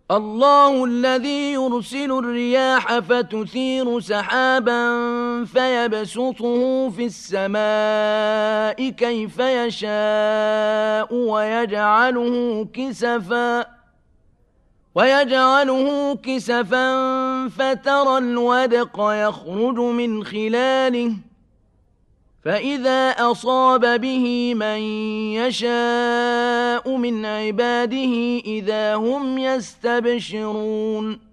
الله الذي يرسل الرياح فتثير سحابا فيبسطه في السماء كيف يشاء ويجعله كسفا فترى الودق يخرج من خلاله فإذا أصاب به من يشاء من عباده إذا هم يستبشرون